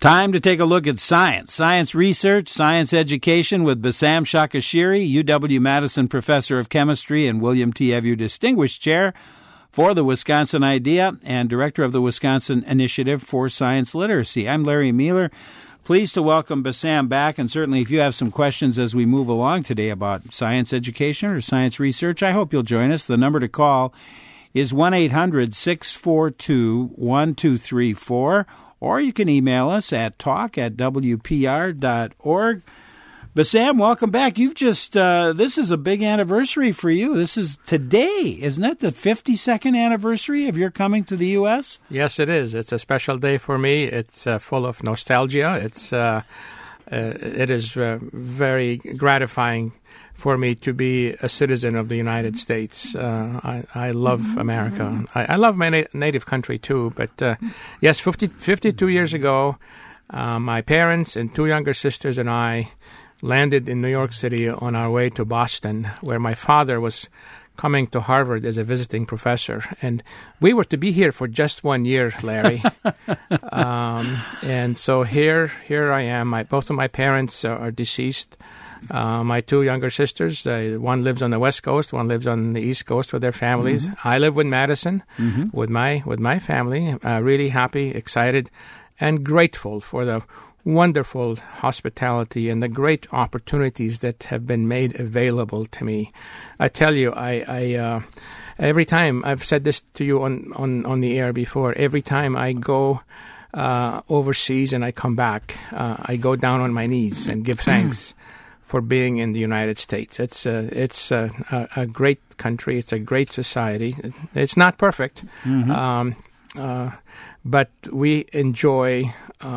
Time to take a look at science research, science education with Bassam Shakashiri, UW-Madison Professor of Chemistry and William T. Evu Distinguished Chair for the Wisconsin Idea and Director of the Wisconsin Initiative for Science Literacy. I'm Larry Mueller. Pleased to welcome Bassam back, and certainly if you have some questions as we move along today about science education or science research, I hope you'll join us. The number to call is 1-800-642-1234, or you can email us at talk@wpr.org. Bassam, welcome back. You've just, this is a big anniversary for you. This is today, isn't it? The 52nd anniversary of your coming to the U.S.? Yes, it is. It's a special day for me. It's full of nostalgia. It is very gratifying for me to be a citizen of the United States. I love America. I love my native country, too. But, yes, 52 years ago, my parents and two younger sisters and I landed in New York City on our way to Boston, where my father was coming to Harvard as a visiting professor. And we were to be here for just 1 year, Larry. And so here I am. Both of my parents are deceased. My two younger sisters, one lives on the West Coast, one lives on the East Coast with their families. Mm-hmm. I live with Madison, with my family. Really happy, excited, and grateful for the wonderful hospitality and the great opportunities that have been made available to me. I tell you, I every time, I've said this to you on the air before, every time I go overseas and I come back, I go down on my knees and give thanks for being in the United States. It's a great country. It's a great society. It's not perfect, but we enjoy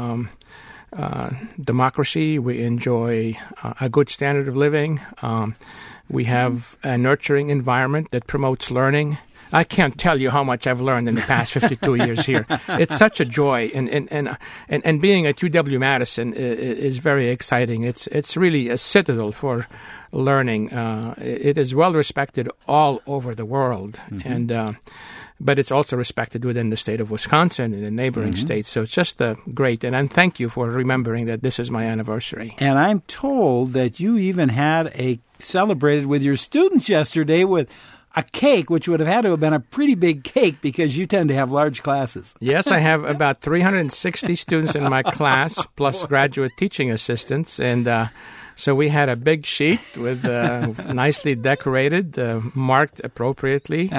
democracy. We enjoy a good standard of living. We have a nurturing environment that promotes learning. I can't tell you how much I've learned in the past 52 years here. It's such a joy, and being at UW-Madison is very exciting. It's really a citadel for learning. It is well respected all over the world, but it's also respected within the state of Wisconsin and the neighboring states. So it's just great, and thank you for remembering that this is my anniversary. And I'm told that you even had celebrated with your students yesterday with a cake, which would have had to have been a pretty big cake because you tend to have large classes. Yes, I have about 360 students in my class, plus graduate teaching assistants. And so we had a big sheet with nicely decorated, marked appropriately,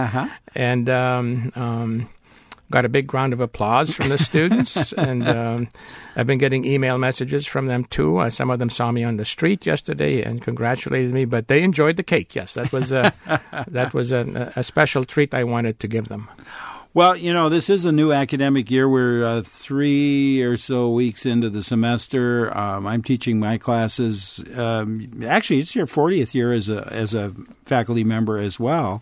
and got a big round of applause from the students. And I've been getting email messages from them, too. Some of them saw me on the street yesterday and congratulated me, but they enjoyed the cake. Yes, that was a special treat I wanted to give them. Well, this is a new academic year. We're 3 or so weeks into the semester. I'm teaching my classes. Actually, it's your 40th year as a faculty member as well.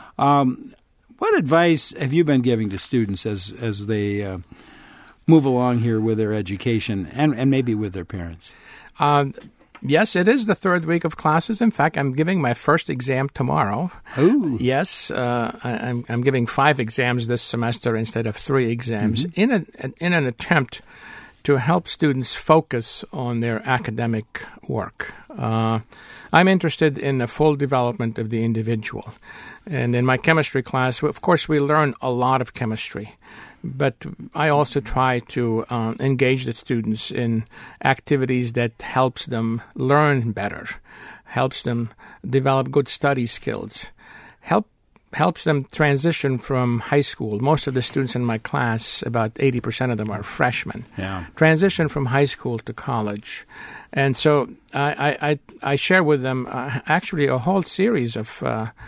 What advice have you been giving to students as they move along here with their education and maybe with their parents? Yes, it is the third week of classes. In fact, I'm giving my first exam tomorrow. Oh, yes, I'm giving 5 exams this semester instead of 3 exams in an attempt to help students focus on their academic work. I'm interested in the full development of the individual. And in my chemistry class, of course, we learn a lot of chemistry. But I also try to engage the students in activities that helps them learn better, helps them develop good study skills, helps them transition from high school. Most of the students in my class, about 80% of them are freshmen, transition from high school to college. And so I share with them actually a whole series of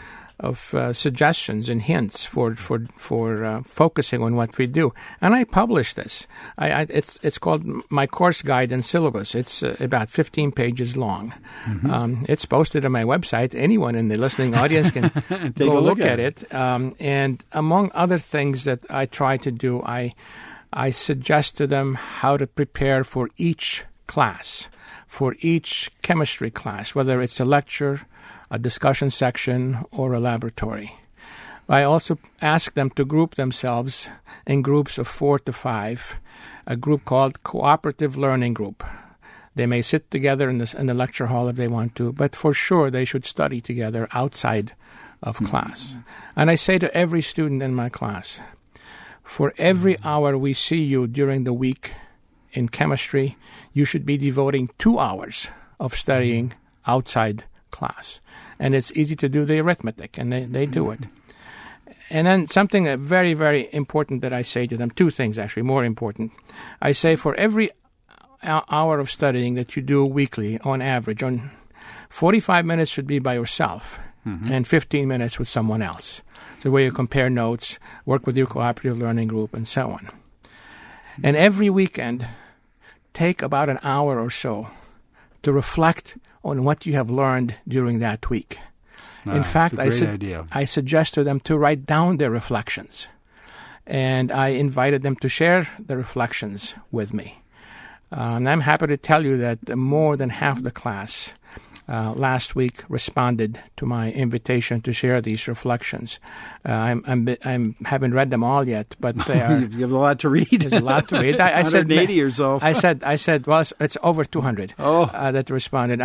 suggestions and hints for focusing on what we do, and I publish this. It's called my course guide and syllabus. It's about 15 pages long. It's posted on my website. Anyone in the listening audience can go look at it. And among other things that I try to do, I suggest to them how to prepare for each class, for each chemistry class, whether it's a lecture, a discussion section, or a laboratory. I also ask them to group themselves in groups of 4 to 5 a group called Cooperative Learning Group. They may sit together in the lecture hall if they want to, but for sure they should study together outside of class. And I say to every student in my class, for every hour we see you during the week in chemistry, you should be devoting 2 hours of studying outside class. And it's easy to do the arithmetic, and they do it. And then something very, very important that I say to them, 2 things actually, more important. I say for every hour of studying that you do weekly, on average, 45 minutes should be by yourself, and 15 minutes with someone else. So where you compare notes, work with your cooperative learning group, and so on. And every weekend, take about an hour or so to reflect on what you have learned during that week. In fact, I suggest to them to write down their reflections. And I invited them to share the reflections with me. And I'm happy to tell you that more than half the class last week responded to my invitation to share these reflections. I haven't read them all yet, but they are. You have a lot to read. There's a lot to read. I 180 said, or so. I said, well, it's over 200 that responded.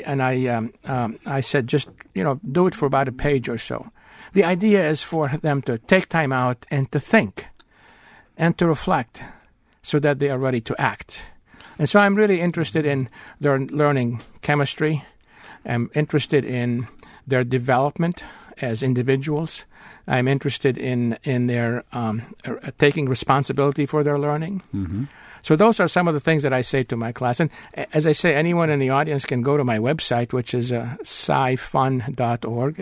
I said, just do it for about a page or so. The idea is for them to take time out and to think and to reflect, so that they are ready to act. And so I'm really interested in their learning chemistry. I'm interested in their development as individuals. I'm interested in their taking responsibility for their learning. Mm-hmm. So those are some of the things that I say to my class. And as I say, anyone in the audience can go to my website, which is scifun.org,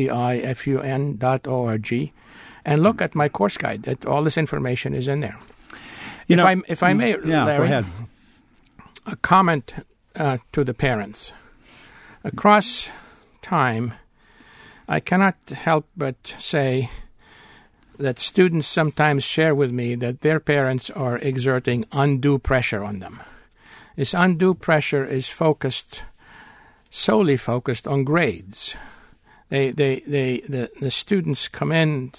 scifun.org, and look at my course guide. All this information is in there. If I may, Larry, go ahead. A comment to the parents. Across time, I cannot help but say that students sometimes share with me that their parents are exerting undue pressure on them. This undue pressure is solely focused on grades. The students come in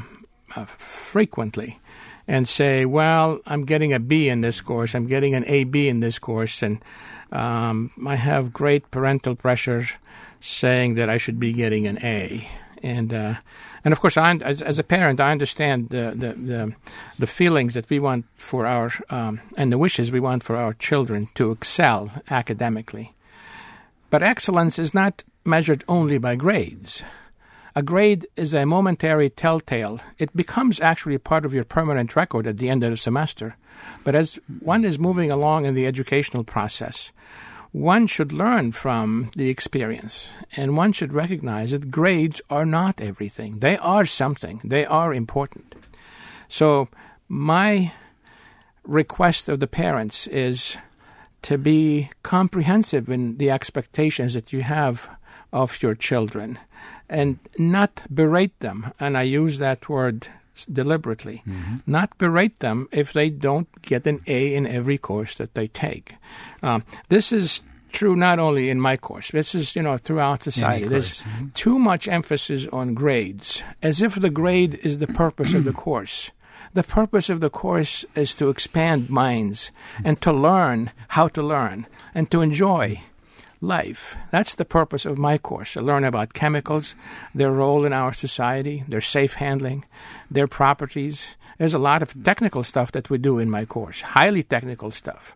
frequently and say, well, I'm getting a B in this course, I'm getting an AB in this course, and I have great parental pressure saying that I should be getting an A. And of course, as a parent, I understand the feelings that we want for our and the wishes we want for our children to excel academically. But excellence is not measured only by grades. A grade is a momentary telltale. It becomes actually part of your permanent record at the end of the semester. But as one is moving along in the educational process, one should learn from the experience, and one should recognize that grades are not everything. They are something. They are important. So my request of the parents is to be comprehensive in the expectations that you have of your children, and not berate them, and I use that word deliberately, not berate them if they don't get an A in every course that they take. This is true not only in my course. This is, throughout society. There's too much emphasis on grades, as if the grade is the purpose of the course. The purpose of the course is to expand minds and to learn how to learn and to enjoy life. That's the purpose of my course. I learn about chemicals, their role in our society, their safe handling, their properties. There's a lot of technical stuff that we do in my course, highly technical stuff.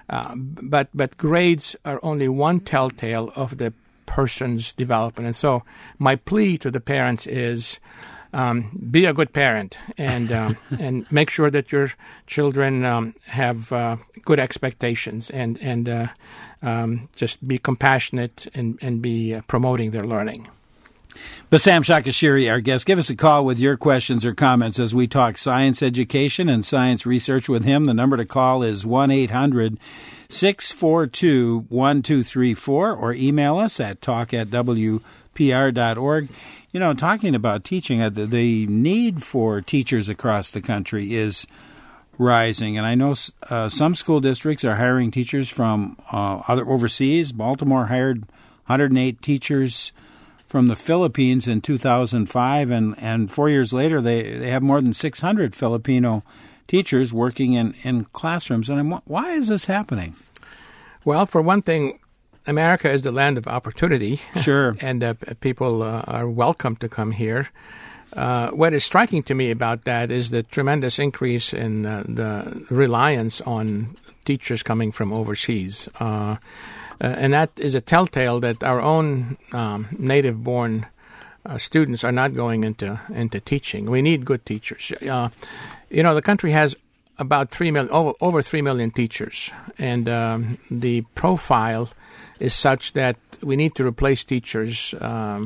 But grades are only one telltale of the person's development. And so my plea to the parents is be a good parent and make sure that your children have good expectations and just be compassionate and be promoting their learning. Bassam Shakashiri, our guest. Give us a call with your questions or comments as we talk science education and science research with him. The number to call is 1-800-642-1234 or email us at talk@wpr.org. Talking about teaching, the need for teachers across the country is rising. And I know some school districts are hiring teachers from other overseas. Baltimore hired 108 teachers from the Philippines in 2005, and 4 years later they have more than 600 Filipino teachers working in classrooms. And why is this happening? Well, for one thing, America is the land of opportunity. Sure. And people are welcome to come here. What is striking to me about that is the tremendous increase in the reliance on teachers coming from overseas. And that is a telltale that our own native-born students are not going into teaching. We need good teachers. The country has about 3 million, over 3 million teachers, and the profile is such that we need to replace teachers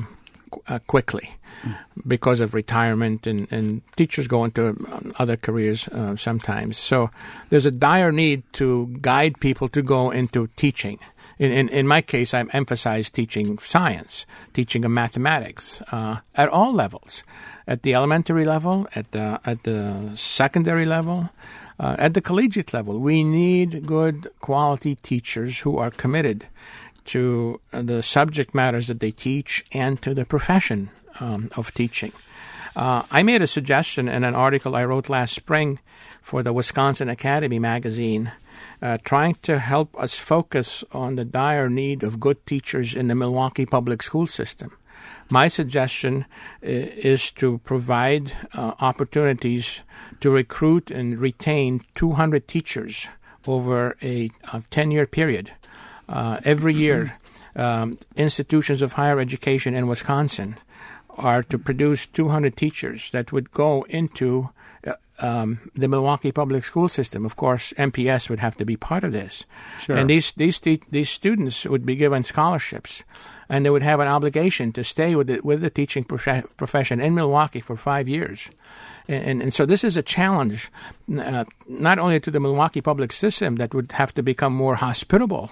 quickly because of retirement, and teachers go into other careers sometimes. So there's a dire need to guide people to go into teaching. In my case, I emphasize teaching science, teaching of mathematics at all levels, at the elementary level, at the secondary level, at the collegiate level. We need good quality teachers who are committed to the subject matters that they teach and to the profession of teaching. I made a suggestion in an article I wrote last spring for the Wisconsin Academy magazine, trying to help us focus on the dire need of good teachers in the Milwaukee public school system. My suggestion is to provide opportunities to recruit and retain 200 teachers over a 10-year period. Every year, institutions of higher education in Wisconsin are to produce 200 teachers that would go into the Milwaukee public school system. Of course, MPS would have to be part of this. Sure. And these students would be given scholarships, and they would have an obligation to stay with the teaching profession in Milwaukee for 5 years. And so this is a challenge, not only to the Milwaukee public system that would have to become more hospitable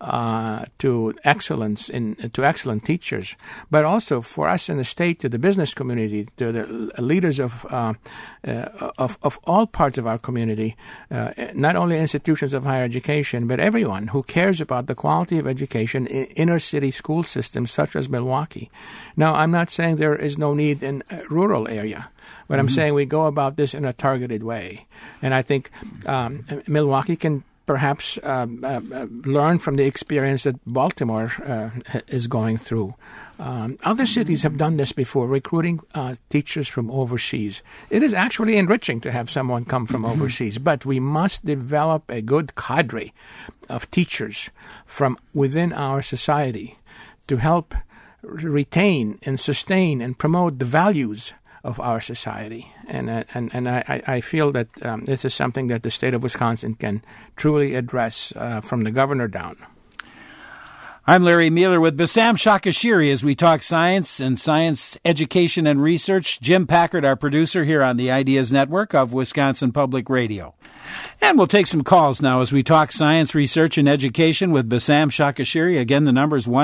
to excellence to excellent teachers, but also for us in the state, to the business community, to the leaders of all parts of our community, not only institutions of higher education, but everyone who cares about the quality of education in inner city school systems such as Milwaukee. Now, I'm not saying there is no need in a rural area, but I'm saying we go about this in a targeted way. And I think Milwaukee can perhaps learn from the experience that Baltimore is going through. Other cities have done this before, recruiting teachers from overseas. It is actually enriching to have someone come from overseas, but we must develop a good cadre of teachers from within our society to help retain and sustain and promote the values of our society. And I feel that this is something that the state of Wisconsin can truly address from the governor down. I'm Larry Mueller with Bassam Shakashiri as we talk science and science education and research. Jim Packard, our producer here on the Ideas Network of Wisconsin Public Radio. And we'll take some calls now as we talk science, research, and education with Bassam Shakashiri. Again, the number is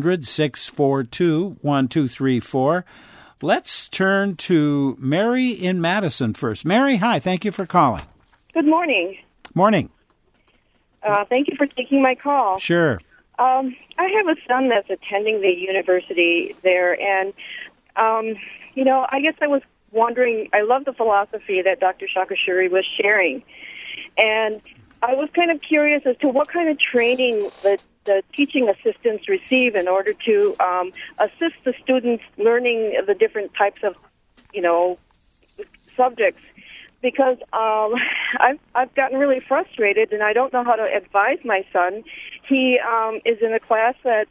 1-800-642-1234. Let's turn to Mary in Madison first. Mary, hi. Thank you for calling. Good morning. Morning. Thank you for taking my call. Sure. I have a son that's attending the university there, and, I guess I was wondering, I love the philosophy that Dr. Shakashiri was sharing, and I was kind of curious as to what kind of training the teaching assistants receive in order to assist the students learning the different types of, subjects. Because I've gotten really frustrated, and I don't know how to advise my son. He is in a class that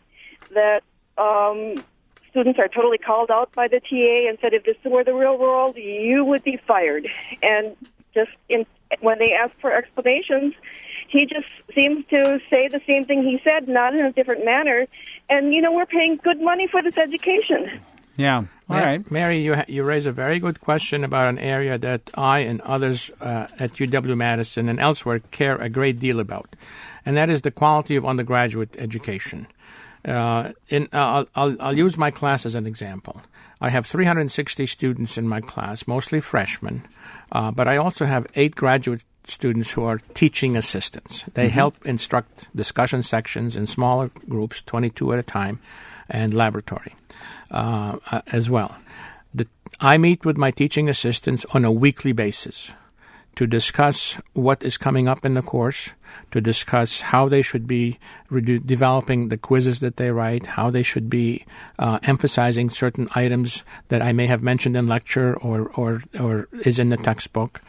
students are totally called out by the TA and said, if this were the real world, you would be fired. And when they ask for explanations, he just seems to say the same thing he said, not in a different manner. And, we're paying good money for this education. Yeah. All right. Mary, you raise a very good question about an area that I and others at UW-Madison and elsewhere care a great deal about, and that is the quality of undergraduate education. I'll use my class as an example. I have 360 students in my class, mostly freshmen, but I also have 8 graduate students who are teaching assistants. They help instruct discussion sections in smaller groups, 22 at a time, and laboratory as well. I meet with my teaching assistants on a weekly basis to discuss what is coming up in the course, to discuss how they should be developing the quizzes that they write, how they should be emphasizing certain items that I may have mentioned in lecture or is in the textbook.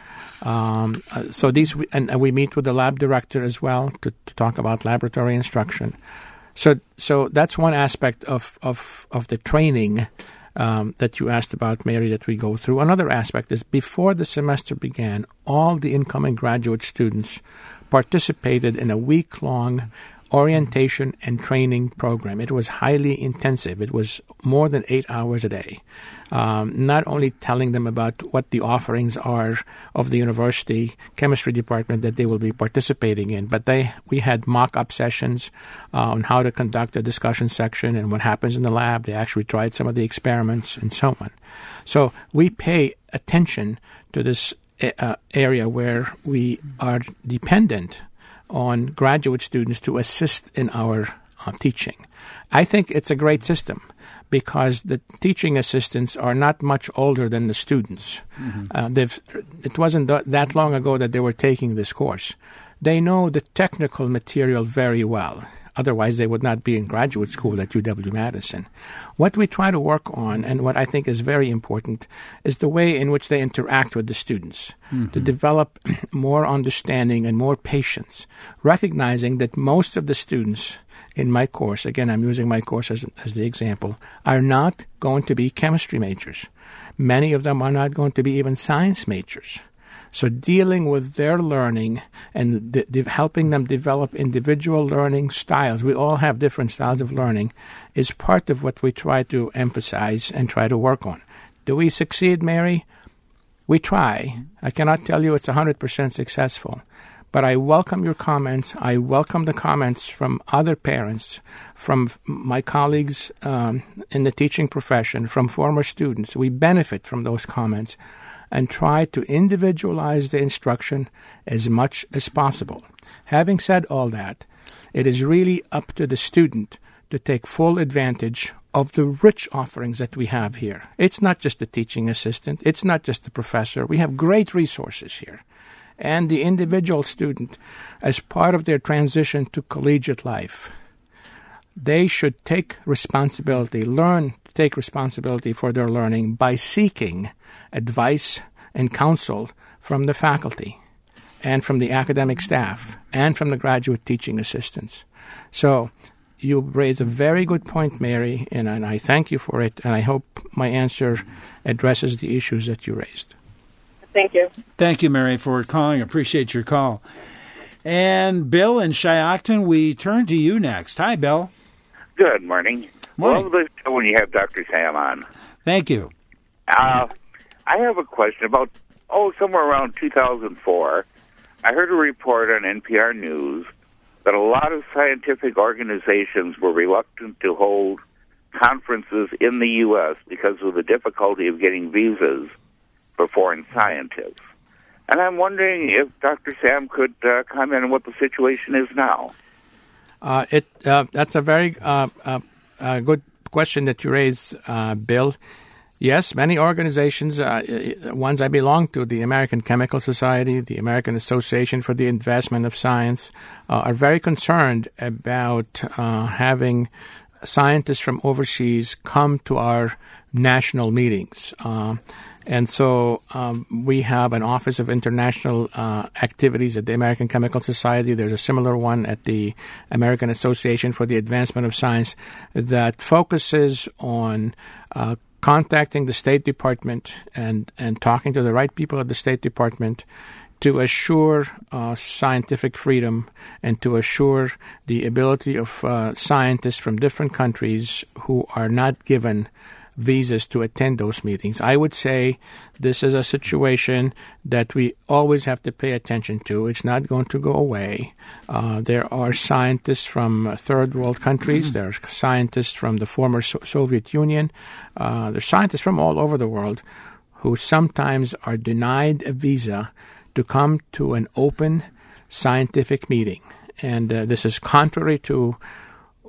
So we meet with the lab director as well to talk about laboratory instruction. So that's one aspect of the training that you asked about, Mary, that we go through. Another aspect is before the semester began, all the incoming graduate students participated in a week-long orientation and training program. It was highly intensive. It was more than 8 hours a day. Not only telling them about what the offerings are of the university chemistry department that they will be participating in, but we had mock-up sessions on how to conduct a discussion section and what happens in the lab. They actually tried some of the experiments and so on. So we pay attention to this area where we are dependent on graduate students to assist in our teaching. I think it's a great system because the teaching assistants are not much older than the students. It wasn't that long ago that they were taking this course. They know the technical material very well. Otherwise, they would not be in graduate school at UW-Madison. What we try to work on, and what I think is very important, is the way in which they interact with the students, to develop more understanding and more patience, recognizing that most of the students in my course, again, I'm using my course as the example, are not going to be chemistry majors. Many of them are not going to be even science majors. So dealing with their learning and helping them develop individual learning styles, we all have different styles of learning, is part of what we try to emphasize and try to work on. Do we succeed, Mary? We try. I cannot tell you it's 100% successful. But I welcome your comments. I welcome the comments from other parents, from my colleagues in the teaching profession, from former students. We benefit from those comments and try to individualize the instruction as much as possible. Having said all that, it is really up to the student to take full advantage of the rich offerings that we have here. It's not just the teaching assistant. It's not just the professor. We have great resources here. And the individual student, as part of their transition to collegiate life, they should take responsibility, learn to take responsibility for their learning by seeking advice and counsel from the faculty and from the academic staff and from the graduate teaching assistants. So you raise a very good point, Mary, and I thank you for it, and I hope my answer addresses the issues that you raised. Thank you. Thank you, Mary, for calling. Appreciate your call. And Bill in Shiocton, we turn to you next. Hi, Bill. Good morning. Morning. Love the show when you have Dr. Sam on. Thank you. I have a question about, somewhere around 2004, I heard a report on NPR News that a lot of scientific organizations were reluctant to hold conferences in the U.S. because of the difficulty of getting visas for foreign scientists. And I'm wondering if Dr. Sam could comment on what the situation is now. That's a very good question that you raised, Bill. Yes, many organizations, ones I belong to, the American Chemical Society, the American Association for the Advancement of Science, are very concerned about having scientists from overseas come to our national meetings. And so we have an Office of International Activities at the American Chemical Society. There's a similar one at the American Association for the Advancement of Science that focuses on contacting the State Department and talking to the right people at the State Department to assure scientific freedom and to assure the ability of scientists from different countries who are not given visas to attend those meetings. I would say this is a situation that we always have to pay attention to. It's not going to go away. There are scientists from third world countries. There are scientists from the former Soviet Union. There are scientists from all over the world who sometimes are denied a visa to come to an open scientific meeting. And this is contrary to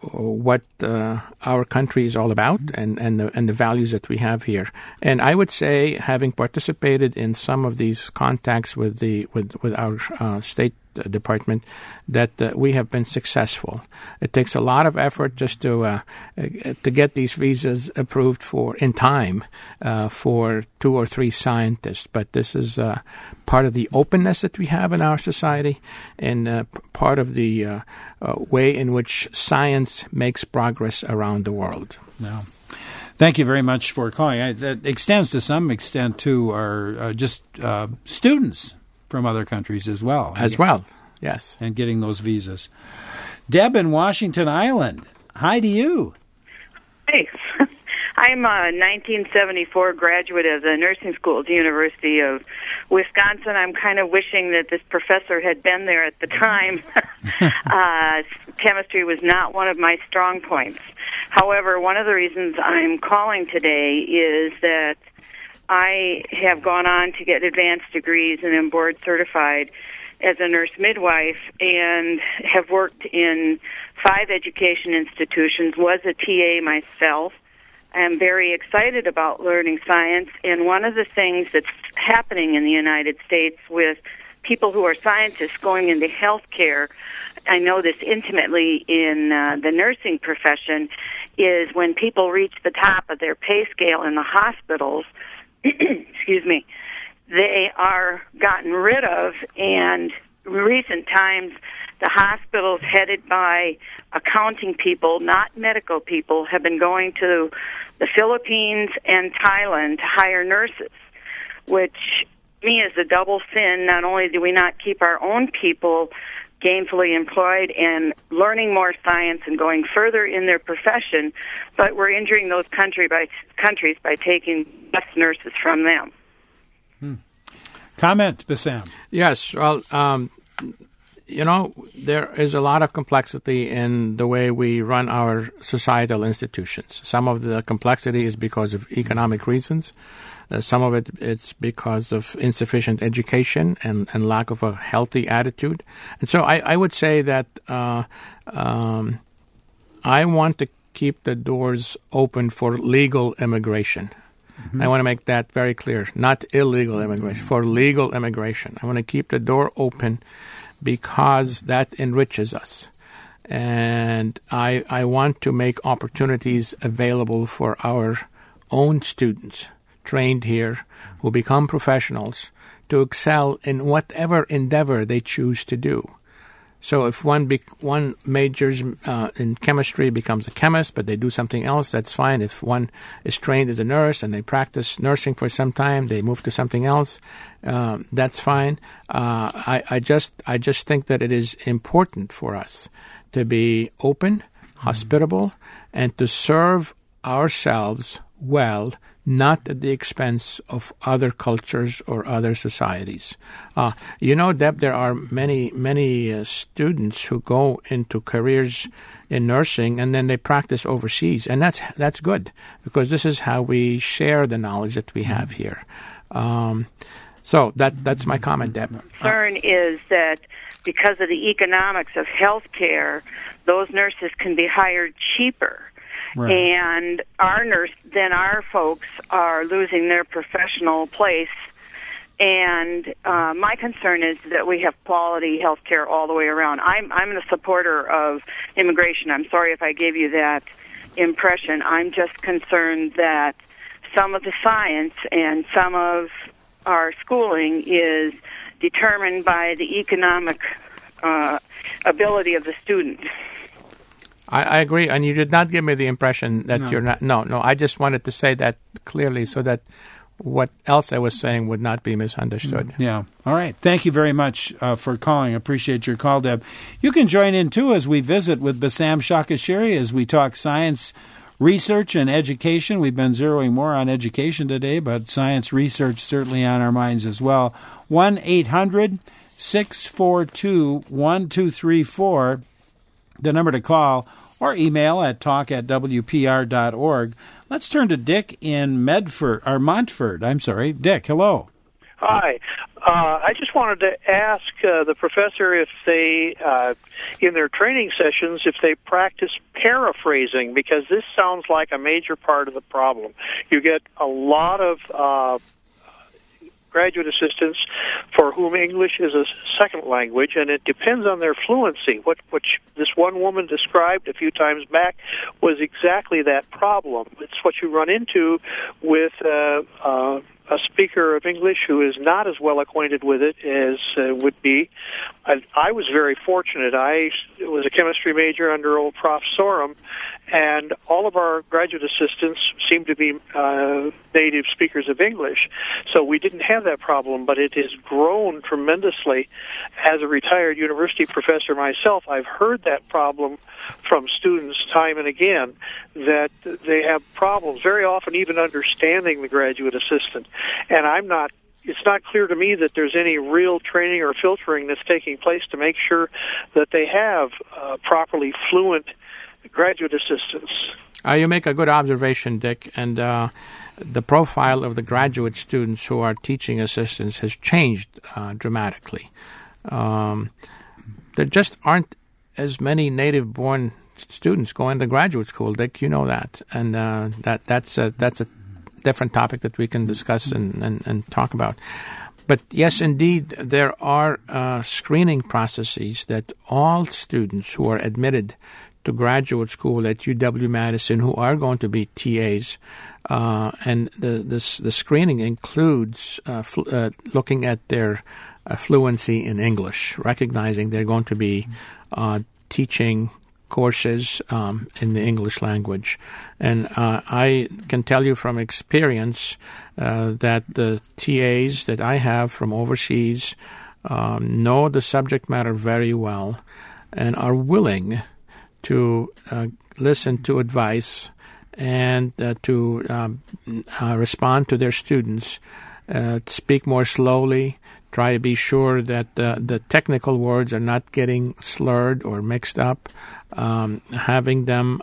what our country is all about and the values that we have here. And I would say, having participated in some of these contacts with our State Department, that we have been successful. It takes a lot of effort just to get these visas approved in time for 2 or 3 scientists. But this is part of the openness that we have in our society, and part of the way in which science makes progress around the world. No. Thank you very much for calling. That extends to some extent to our just students from other countries as well. Yes. And getting those visas. Deb in Washington Island, hi to you. Hey. I'm a 1974 graduate of the nursing school at the University of Wisconsin. I'm kind of wishing that this professor had been there at the time. Chemistry was not one of my strong points. However, one of the reasons I'm calling today is that I have gone on to get advanced degrees and am board certified as a nurse midwife and have worked in 5 education institutions, was a TA myself. I'm very excited about learning science, and one of the things that's happening in the United States with people who are scientists going into healthcare, I know this intimately in the nursing profession, is when people reach the top of their pay scale in the hospitals, excuse me, they are gotten rid of, and in recent times the hospitals headed by accounting people, not medical people, have been going to the Philippines and Thailand to hire nurses, which to me is a double sin. Not only do we not keep our own people gainfully employed and learning more science and going further in their profession, but we're injuring those countries by taking best nurses from them. Comment, Bassam. Yes, well, there is a lot of complexity in the way we run our societal institutions. Some of the complexity is because of economic reasons. Some of it's because of insufficient education and lack of a healthy attitude. And so I would say that I want to keep the doors open for legal immigration. I want to make that very clear. Not illegal immigration, for legal immigration. I want to keep the door open because that enriches us. And I want to make opportunities available for our own students trained here who become professionals to excel in whatever endeavor they choose to do. So if one majors in chemistry becomes a chemist, but they do something else, that's fine. If one is trained as a nurse and they practice nursing for some time, they move to something else, that's fine. I just think that it is important for us to be open, hospitable, and to serve ourselves well, not at the expense of other cultures or other societies. Deb, there are many students who go into careers in nursing and then they practice overseas, and that's good because this is how we share the knowledge that we have here. So that's my comment, Deb. Concern is that because of the economics of healthcare, those nurses can be hired cheaper. Right. And our folks are losing their professional place. And my concern is that we have quality health care all the way around. I'm a supporter of immigration. I'm sorry if I gave you that impression. I'm just concerned that some of the science and some of our schooling is determined by the economic ability of the student. I agree, and you did not give me the impression that you're not. No, I just wanted to say that clearly so that what else I was saying would not be misunderstood. Yeah. All right. Thank you very much for calling. I appreciate your call, Deb. You can join in, too, as we visit with Bassam Shakashiri as we talk science, research, and education. We've been zeroing more on education today, but science research certainly on our minds as well. 1-800-642-1234. The number to call or email at talk@wpr.org. Let's turn to Dick in Montford. Dick, hello. Hi. I just wanted to ask the professor if they, in their training sessions, if they practice paraphrasing, because this sounds like a major part of the problem. You get a lot of graduate assistants for whom English is a second language, and it depends on their fluency. What this one woman described a few times back was exactly that problem. It's what you run into with a speaker of English who is not as well acquainted with it as would be. I was very fortunate. I was a chemistry major under old Prof. Sorum, and all of our graduate assistants seemed to be native speakers of English. So we didn't have that problem, but it has grown tremendously. As a retired university professor myself, I've heard that problem from students time and again, that they have problems, very often even understanding the graduate assistant. And it's not clear to me that there's any real training or filtering that's taking place to make sure that they have properly fluent graduate assistants. You make a good observation, Dick, and the profile of the graduate students who are teaching assistants has changed dramatically. There just aren't as many native-born students going to graduate school, Dick. You know that, and that's a different topic that we can discuss and talk about. But yes, indeed, there are screening processes that all students who are admitted to graduate school at UW-Madison who are going to be TAs, and the screening includes looking at their fluency in English, recognizing they're going to be teaching courses in the English language. And I can tell you from experience that the TAs that I have from overseas know the subject matter very well and are willing to listen to advice and to respond to their students, speak more slowly, try to be sure that the technical words are not getting slurred or mixed up, having them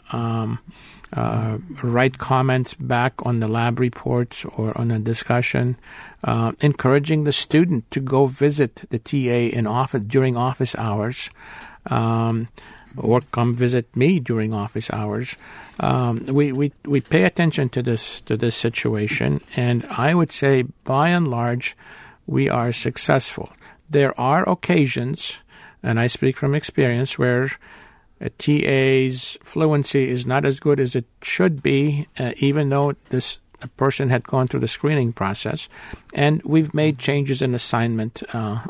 write comments back on the lab reports or on a discussion, encouraging the student to go visit the TA in office during office hours, or come visit me during office hours. We pay attention to this situation, and I would say by and large we are successful. There are occasions, and I speak from experience, where a TA's fluency is not as good as it should be, even though a person had gone through the screening process, and we've made changes in assignment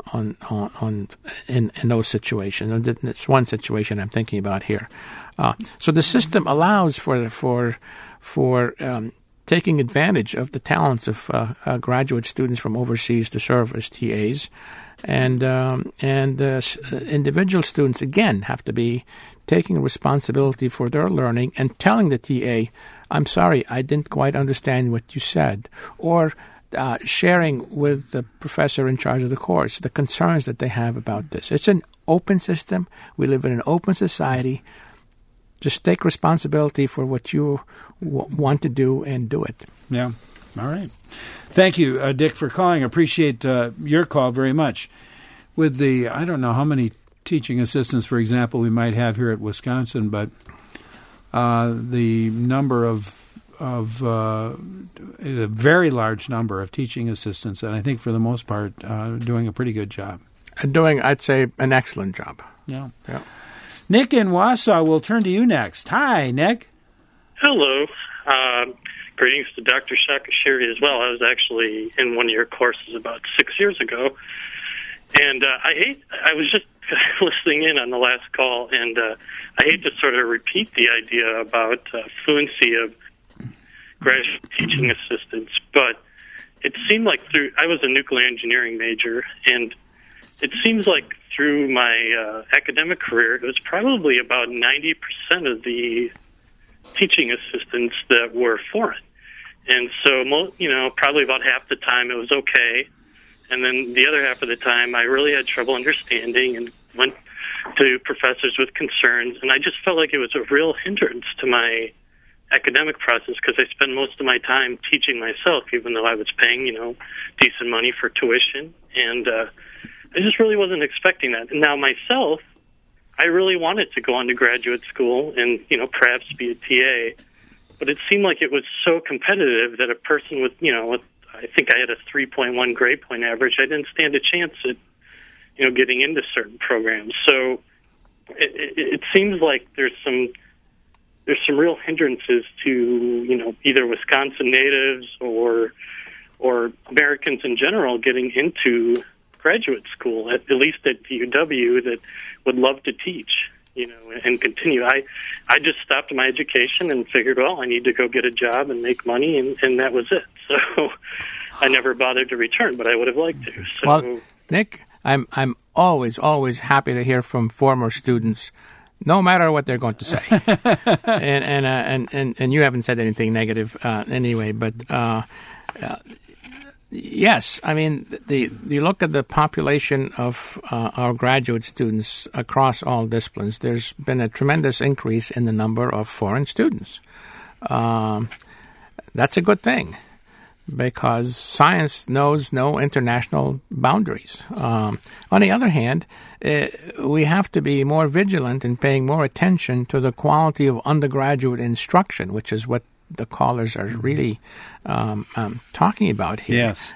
in those situations. It's one situation I'm thinking about here. So the system allows for taking advantage of the talents of graduate students from overseas to serve as TAs, and individual students again have to be taking responsibility for their learning and telling the TA, I'm sorry, I didn't quite understand what you said, or sharing with the professor in charge of the course the concerns that they have about this. It's an open system. We live in an open society. Just take responsibility for what you want to do and do it. Yeah. All right. Thank you, Dick, for calling. Appreciate your call very much. With the, I don't know how many teaching assistants, for example, we might have here at Wisconsin, but the number of a very large number of teaching assistants, and I think for the most part doing a pretty good job. Doing, I'd say, an excellent job. Yeah. Nick in Wausau, we'll turn to you next. Hi, Nick. Hello. Greetings to Dr. Shakashiri as well. I was actually in one of your courses about 6 years ago. And I was just listening in on the last call, and I hate to sort of repeat the idea about fluency of graduate teaching assistants, but it seemed like I was a nuclear engineering major, and it seems like through my academic career, it was probably about 90% of the teaching assistants that were foreign. And so, probably about half the time it was okay. And then the other half of the time, I really had trouble understanding and went to professors with concerns. And I just felt like it was a real hindrance to my academic process because I spend most of my time teaching myself, even though I was paying, decent money for tuition. And I just really wasn't expecting that. And now myself, I really wanted to go on to graduate school and, perhaps be a TA. But it seemed like it was so competitive that a person with, I think I had a 3.1 grade point average, I didn't stand a chance at, getting into certain programs. So it seems like there's some real hindrances to, either Wisconsin natives or Americans in general getting into graduate school, at least at the UW, that would love to teach, and continue. I just stopped my education and figured, well, I need to go get a job and make money, and that was it. So I never bothered to return, but I would have liked to. So, well, Nick, I'm always happy to hear from former students, no matter what they're going to say. and you haven't said anything negative anyway, but yes, I mean, you look at the population of our graduate students across all disciplines, there's been a tremendous increase in the number of foreign students. That's a good thing, because science knows no international boundaries. On the other hand, we have to be more vigilant in paying more attention to the quality of undergraduate instruction, which is what the callers are really talking about here. Yes.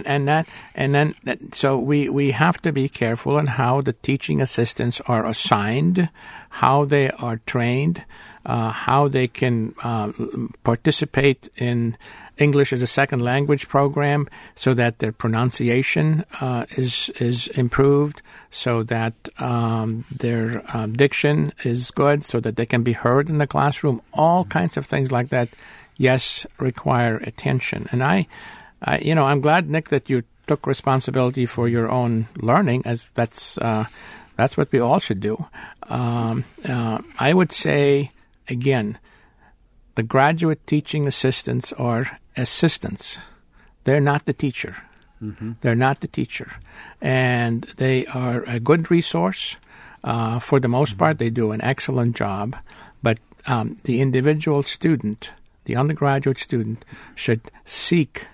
So we have to be careful on how the teaching assistants are assigned, how they are trained, how they can participate in English as a second language program, so that their pronunciation is improved, so that their diction is good, so that they can be heard in the classroom. All kinds of things like that, yes, require attention. And I'm glad, Nick, that you took responsibility for your own learning, as that's what we all should do. I would say, again, the graduate teaching assistants are assistants. They're not the teacher. Mm-hmm. They're not the teacher. And they are a good resource. For the most part, they do an excellent job. But the individual student, the undergraduate student, should seek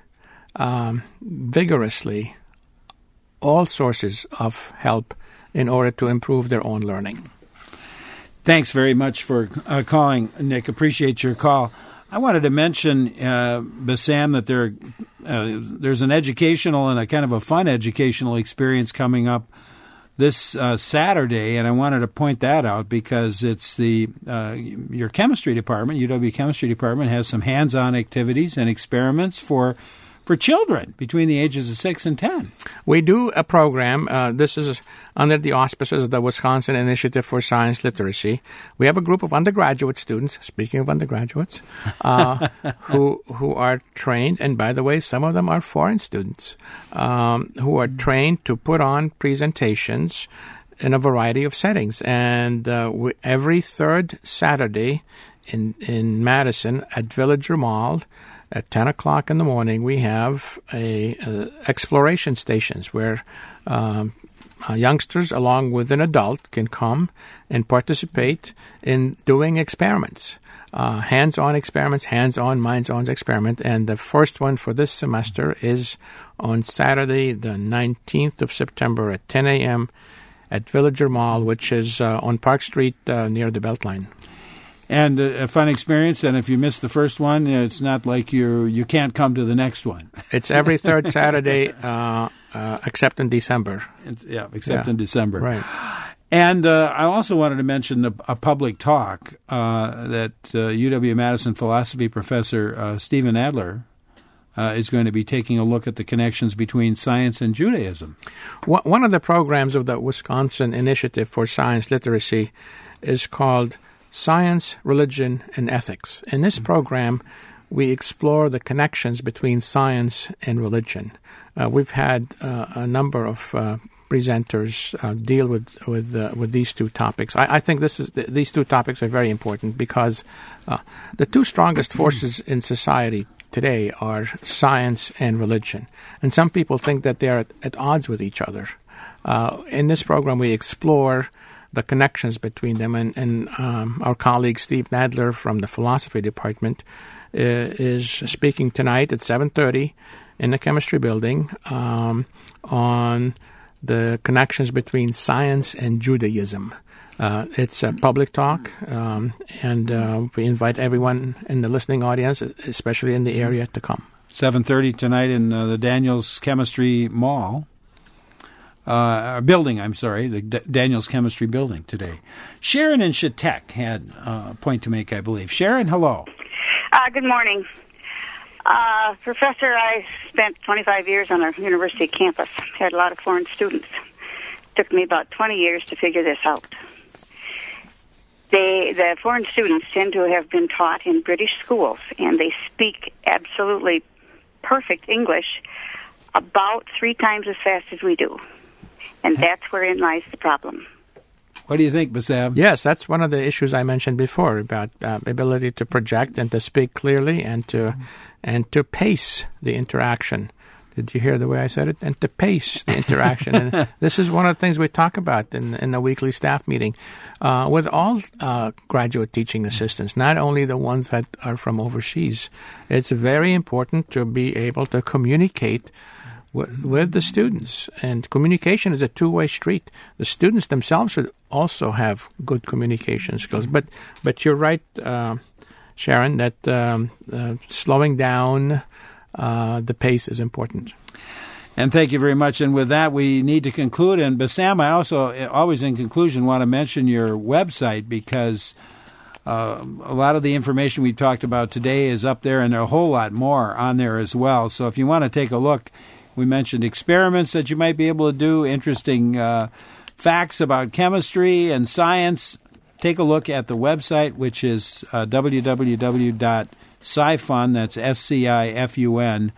vigorously all sources of help in order to improve their own learning. Thanks very much for calling, Nick. Appreciate your call. I wanted to mention, Bassam, that there's an educational and a kind of a fun educational experience coming up this Saturday, and I wanted to point that out because it's your chemistry department, UW Chemistry Department, has some hands-on activities and experiments for children between the ages of 6 and 10. We do a program. This is under the auspices of the Wisconsin Initiative for Science Literacy. We have a group of undergraduate students, speaking of undergraduates, who are trained, and by the way, some of them are foreign students, who are trained to put on presentations in a variety of settings. And every third Saturday in Madison at Villager Mall, at 10 o'clock in the morning, we have exploration stations where youngsters, along with an adult, can come and participate in doing experiments, hands-on experiments, hands-on, minds-on experiment. And the first one for this semester is on Saturday, the 19th of September at 10 a.m. at Villager Mall, which is on Park Street near the Beltline. And a fun experience, and if you miss the first one, it's not like you can't come to the next one. It's every third Saturday, except in December. In December. Right. And I also wanted to mention a public talk that UW-Madison philosophy professor Stephen Adler is going to be taking a look at the connections between science and Judaism. One of the programs of the Wisconsin Initiative for Science Literacy is called Science, Religion, and Ethics. In this program, we explore the connections between science and religion. We've had a number of presenters deal with these two topics. I think these two topics are very important because the two strongest forces in society today are science and religion. And some people think that they are at odds with each other. In this program, we explore the connections between them. And our colleague Steve Nadler from the philosophy department is speaking tonight at 7:30 in the chemistry building on the connections between science and Judaism. It's a public talk, and we invite everyone in the listening audience, especially in the area, to come. 7:30 tonight in the Daniels Chemistry Mall. Building, I'm sorry, the Daniels Chemistry Building today. Sharon in Chautauqua had a point to make, I believe. Sharon, hello. Good morning. Professor, I spent 25 years on a university campus. Had a lot of foreign students. Took me about 20 years to figure this out. The foreign students tend to have been taught in British schools, and they speak absolutely perfect English about 3 times as fast as we do. And that's wherein lies the problem. What do you think, Bassam? Yes, that's one of the issues I mentioned before about ability to project and to speak clearly and to pace the interaction. Did you hear the way I said it? And to pace the interaction. And this is one of the things we talk about in the weekly staff meeting with all graduate teaching assistants, not only the ones that are from overseas. It's very important to be able to communicate with the students. And communication is a two-way street. The students themselves should also have good communication skills. But you're right, Sharon, that slowing down the pace is important. And thank you very much. And with that, we need to conclude. And Bassam, I also, always in conclusion, want to mention your website because a lot of the information we talked about today is up there, and a whole lot more on there as well. So if you want to take a look, we mentioned experiments that you might be able to do, interesting facts about chemistry and science. Take a look at the website, which is www.scifun, that's SCIFUN,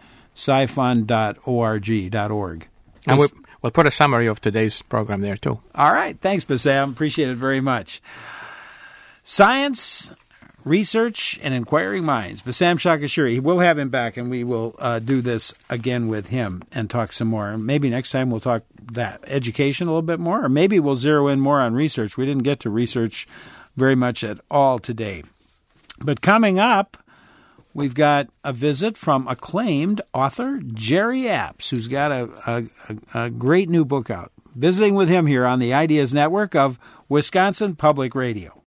scifun.org. And we'll put a summary of today's program there, too. All right. Thanks, Bassam. Appreciate it very much. Science, research, and inquiring minds. Bassam Shakashuri. We'll have him back, and we will do this again with him and talk some more. Maybe next time we'll talk that education a little bit more, or maybe we'll zero in more on research. We didn't get to research very much at all today. But coming up, we've got a visit from acclaimed author Jerry Apps, who's got a great new book out. Visiting with him here on the Ideas Network of Wisconsin Public Radio.